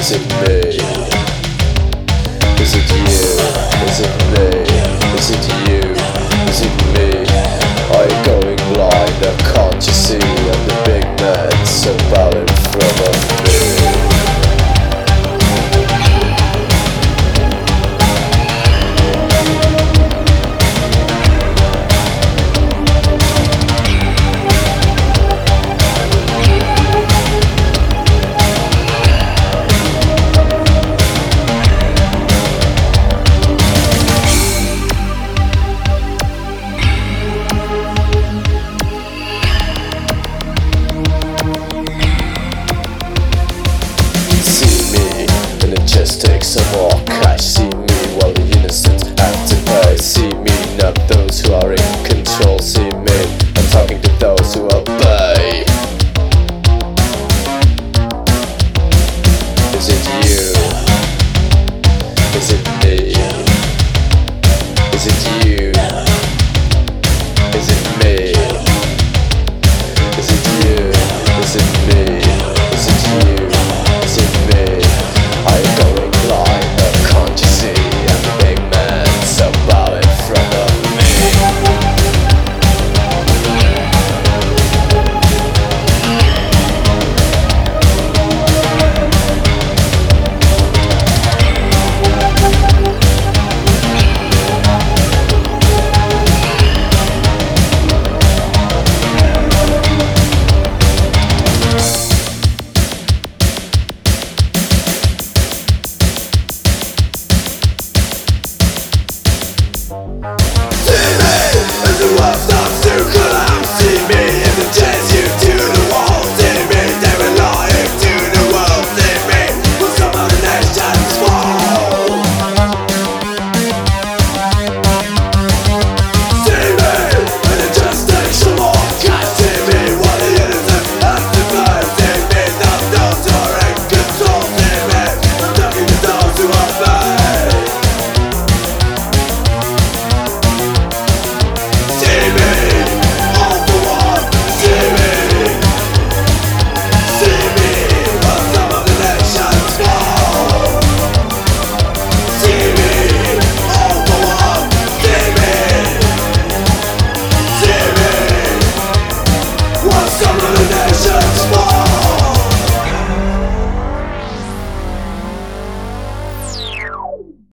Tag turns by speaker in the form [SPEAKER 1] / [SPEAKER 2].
[SPEAKER 1] Is it me? Is it you? Is it me? Is it you? Is it me? Are you going blind? Or can't you see? I'm the big man so bowed in front of me. Just take some more cash. See me while the innocent have to pay. See me, not those who are in control. See